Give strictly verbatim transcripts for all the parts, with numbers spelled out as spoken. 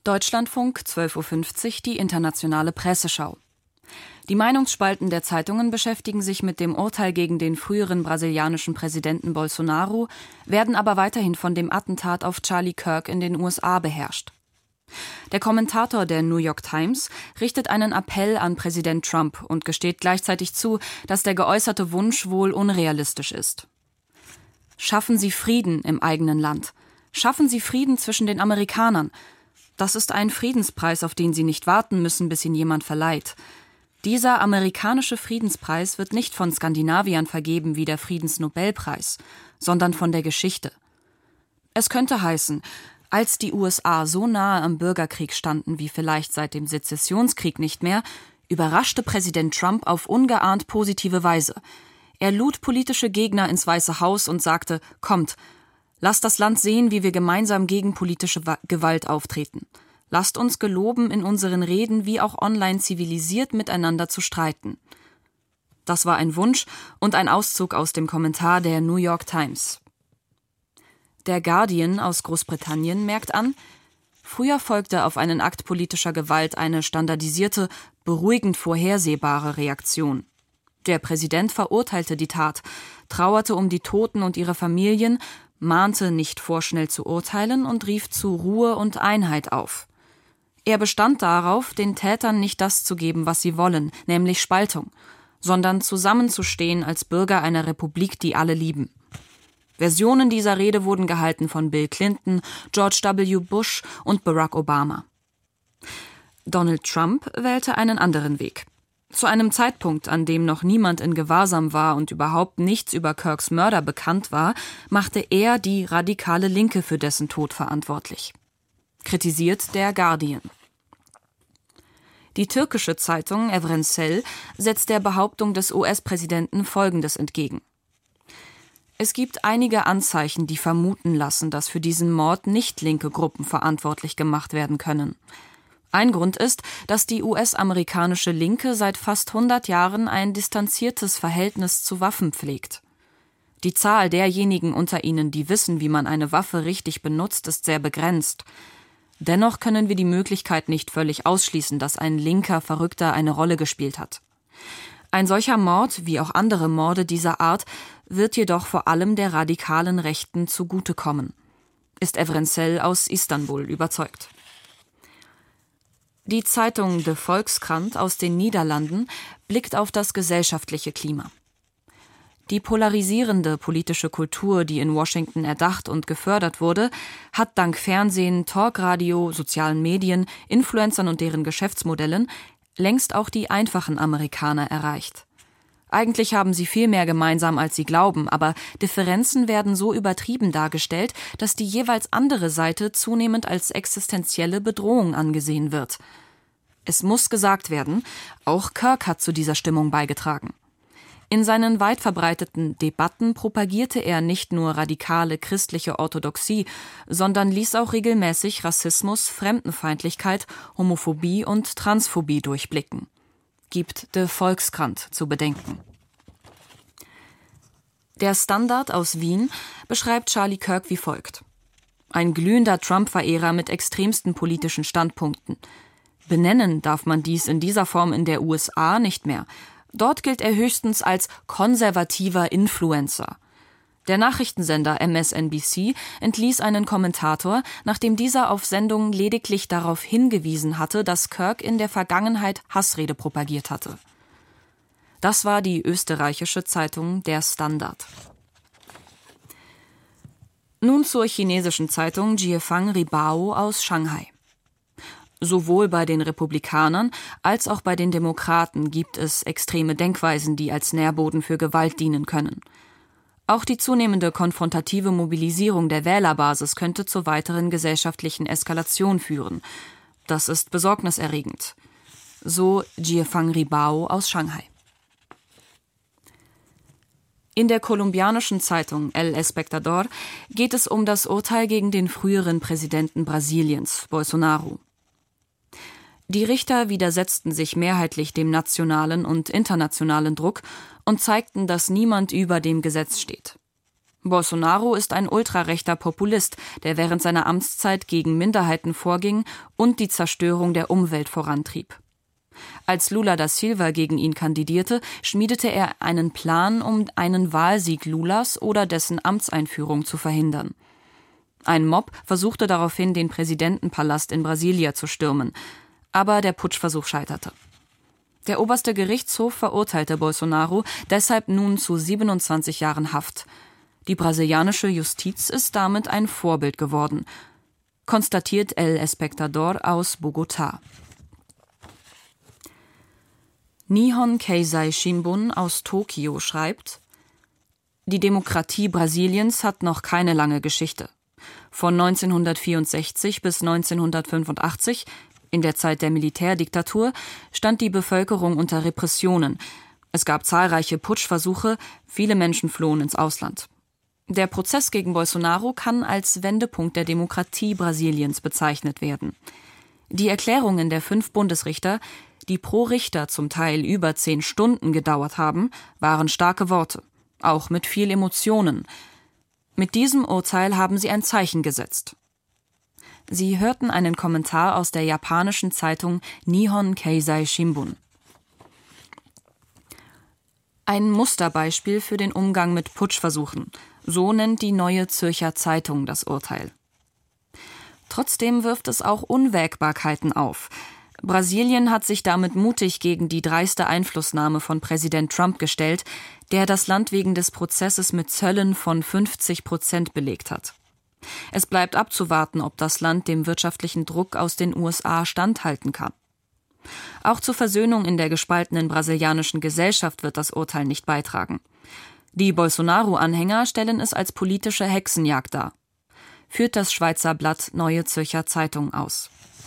Deutschlandfunk, zwölf Uhr fünfzig, die internationale Presseschau. Die Meinungsspalten der Zeitungen beschäftigen sich mit dem Urteil gegen den früheren brasilianischen Präsidenten Bolsonaro, werden aber weiterhin von dem Attentat auf Charlie Kirk in den U S A beherrscht. Der Kommentator der New York Times richtet einen Appell an Präsident Trump und gesteht gleichzeitig zu, dass der geäußerte Wunsch wohl unrealistisch ist. Schaffen Sie Frieden im eigenen Land. Schaffen Sie Frieden zwischen den Amerikanern. Das ist ein Friedenspreis, auf den Sie nicht warten müssen, bis ihn jemand verleiht. Dieser amerikanische Friedenspreis wird nicht von Skandinaviern vergeben wie der Friedensnobelpreis, sondern von der Geschichte. Es könnte heißen, als die U S A so nahe am Bürgerkrieg standen wie vielleicht seit dem Sezessionskrieg nicht mehr, überraschte Präsident Trump auf ungeahnt positive Weise. Er lud politische Gegner ins Weiße Haus und sagte: Kommt, lasst das Land sehen, wie wir gemeinsam gegen politische Gewalt auftreten. Lasst uns geloben, in unseren Reden wie auch online zivilisiert miteinander zu streiten. Das war ein Wunsch und ein Auszug aus dem Kommentar der New York Times. Der Guardian aus Großbritannien merkt an: Früher folgte auf einen Akt politischer Gewalt eine standardisierte, beruhigend vorhersehbare Reaktion. Der Präsident verurteilte die Tat, trauerte um die Toten und ihre Familien, mahnte nicht vorschnell zu urteilen und rief zu Ruhe und Einheit auf. Er bestand darauf, den Tätern nicht das zu geben, was sie wollen, nämlich Spaltung, sondern zusammenzustehen als Bürger einer Republik, die alle lieben. Versionen dieser Rede wurden gehalten von Bill Clinton, George W. Bush und Barack Obama. Donald Trump wählte einen anderen Weg. Zu einem Zeitpunkt, an dem noch niemand in Gewahrsam war und überhaupt nichts über Kirks Mörder bekannt war, machte er die radikale Linke für dessen Tod verantwortlich. Kritisiert der Guardian. Die türkische Zeitung Evrensel setzt der Behauptung des U S-Präsidenten Folgendes entgegen: Es gibt einige Anzeichen, die vermuten lassen, dass für diesen Mord nicht linke Gruppen verantwortlich gemacht werden können. Ein Grund ist, dass die U S-amerikanische Linke seit fast hundert Jahren ein distanziertes Verhältnis zu Waffen pflegt. Die Zahl derjenigen unter ihnen, die wissen, wie man eine Waffe richtig benutzt, ist sehr begrenzt. Dennoch können wir die Möglichkeit nicht völlig ausschließen, dass ein linker Verrückter eine Rolle gespielt hat. Ein solcher Mord, wie auch andere Morde dieser Art, wird jedoch vor allem der radikalen Rechten zugutekommen, ist Evrensel aus Istanbul überzeugt. Die Zeitung De Volkskrant aus den Niederlanden blickt auf das gesellschaftliche Klima. Die polarisierende politische Kultur, die in Washington erdacht und gefördert wurde, hat dank Fernsehen, Talkradio, sozialen Medien, Influencern und deren Geschäftsmodellen längst auch die einfachen Amerikaner erreicht. Eigentlich haben sie viel mehr gemeinsam, als sie glauben, aber Differenzen werden so übertrieben dargestellt, dass die jeweils andere Seite zunehmend als existenzielle Bedrohung angesehen wird. Es muss gesagt werden, auch Kirk hat zu dieser Stimmung beigetragen. In seinen weit verbreiteten Debatten propagierte er nicht nur radikale christliche Orthodoxie, sondern ließ auch regelmäßig Rassismus, Fremdenfeindlichkeit, Homophobie und Transphobie durchblicken. Gibt De Volkskrant zu bedenken. Der Standard aus Wien beschreibt Charlie Kirk wie folgt: Ein glühender Trump-Verehrer mit extremsten politischen Standpunkten. Benennen darf man dies in dieser Form in der U S A nicht mehr. Dort gilt er höchstens als konservativer Influencer. Der Nachrichtensender M S N B C entließ einen Kommentator, nachdem dieser auf Sendung lediglich darauf hingewiesen hatte, dass Kirk in der Vergangenheit Hassrede propagiert hatte. Das war die österreichische Zeitung Der Standard. Nun zur chinesischen Zeitung Jiefang Ribao aus Shanghai. Sowohl bei den Republikanern als auch bei den Demokraten gibt es extreme Denkweisen, die als Nährboden für Gewalt dienen können. Auch die zunehmende konfrontative Mobilisierung der Wählerbasis könnte zur weiteren gesellschaftlichen Eskalation führen. Das ist besorgniserregend. So Jiefang Ribao aus Shanghai. In der kolumbianischen Zeitung El Espectador geht es um das Urteil gegen den früheren Präsidenten Brasiliens, Bolsonaro. Die Richter widersetzten sich mehrheitlich dem nationalen und internationalen Druck und zeigten, dass niemand über dem Gesetz steht. Bolsonaro ist ein ultrarechter Populist, der während seiner Amtszeit gegen Minderheiten vorging und die Zerstörung der Umwelt vorantrieb. Als Lula da Silva gegen ihn kandidierte, schmiedete er einen Plan, um einen Wahlsieg Lulas oder dessen Amtseinführung zu verhindern. Ein Mob versuchte daraufhin, den Präsidentenpalast in Brasilia zu stürmen, aber der Putschversuch scheiterte. Der oberste Gerichtshof verurteilte Bolsonaro deshalb nun zu siebenundzwanzig Jahren Haft. Die brasilianische Justiz ist damit ein Vorbild geworden, konstatiert El Espectador aus Bogotá. Nihon Keizai Shimbun aus Tokio schreibt: Die Demokratie Brasiliens hat noch keine lange Geschichte. Von neunzehnhundertvierundsechzig bis neunzehnhundertfünfundachtzig, in der Zeit der Militärdiktatur, stand die Bevölkerung unter Repressionen. Es gab zahlreiche Putschversuche, viele Menschen flohen ins Ausland. Der Prozess gegen Bolsonaro kann als Wendepunkt der Demokratie Brasiliens bezeichnet werden. Die Erklärungen der fünf Bundesrichter, die pro Richter zum Teil über zehn Stunden gedauert haben, waren starke Worte, auch mit viel Emotionen. Mit diesem Urteil haben sie ein Zeichen gesetzt. Sie hörten einen Kommentar aus der japanischen Zeitung Nihon Keizai Shimbun. Ein Musterbeispiel für den Umgang mit Putschversuchen, so nennt die Neue Zürcher Zeitung das Urteil. Trotzdem wirft es auch Unwägbarkeiten auf. Brasilien hat sich damit mutig gegen die dreiste Einflussnahme von Präsident Trump gestellt, der das Land wegen des Prozesses mit Zöllen von fünfzig Prozent belegt hat. Es bleibt abzuwarten, ob das Land dem wirtschaftlichen Druck aus den U S A standhalten kann. Auch zur Versöhnung in der gespaltenen brasilianischen Gesellschaft wird das Urteil nicht beitragen. Die Bolsonaro-Anhänger stellen es als politische Hexenjagd dar, führt das Schweizer Blatt Neue Zürcher Zeitung aus.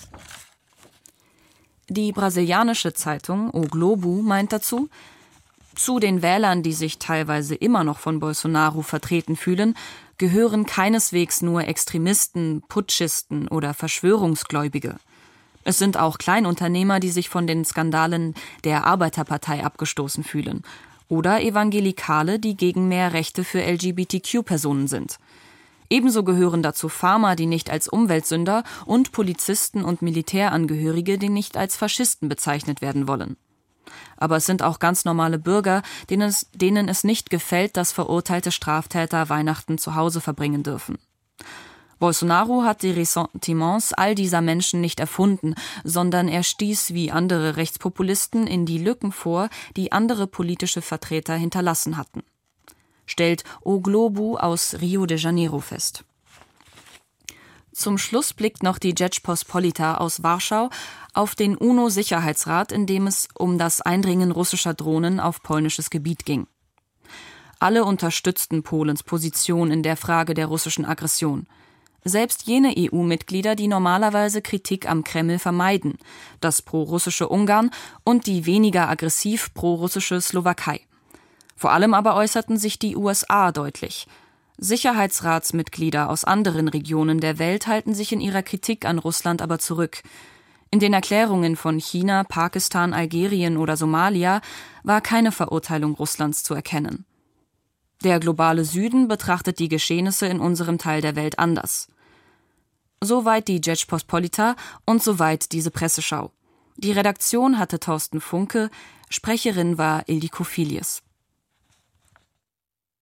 Die brasilianische Zeitung O Globo meint dazu: Zu den Wählern, die sich teilweise immer noch von Bolsonaro vertreten fühlen, gehören keineswegs nur Extremisten, Putschisten oder Verschwörungsgläubige. Es sind auch Kleinunternehmer, die sich von den Skandalen der Arbeiterpartei abgestoßen fühlen, oder Evangelikale, die gegen mehr Rechte für L G B T Q-Personen sind. Ebenso gehören dazu Farmer, die nicht als Umweltsünder, und Polizisten und Militärangehörige, die nicht als Faschisten bezeichnet werden wollen. Aber es sind auch ganz normale Bürger, denen es, denen es nicht gefällt, dass verurteilte Straftäter Weihnachten zu Hause verbringen dürfen. Bolsonaro hat die Ressentiments all dieser Menschen nicht erfunden, sondern er stieß wie andere Rechtspopulisten in die Lücken vor, die andere politische Vertreter hinterlassen hatten. Stellt O Globo aus Rio de Janeiro fest. Zum Schluss blickt noch die Rzeczpospolita aus Warschau auf den U N O-Sicherheitsrat, in dem es um das Eindringen russischer Drohnen auf polnisches Gebiet ging. Alle unterstützten Polens Position in der Frage der russischen Aggression. Selbst jene E U-Mitglieder, die normalerweise Kritik am Kreml vermeiden, das pro-russische Ungarn und die weniger aggressiv pro-russische Slowakei. Vor allem aber äußerten sich die U S A deutlich. Sicherheitsratsmitglieder aus anderen Regionen der Welt halten sich in ihrer Kritik an Russland aber zurück. In den Erklärungen von China, Pakistan, Algerien oder Somalia war keine Verurteilung Russlands zu erkennen. Der globale Süden betrachtet die Geschehnisse in unserem Teil der Welt anders. Soweit die Rzeczpospolita und soweit diese Presseschau. Die Redaktion hatte Thorsten Funke, Sprecherin war Ildiko Filius.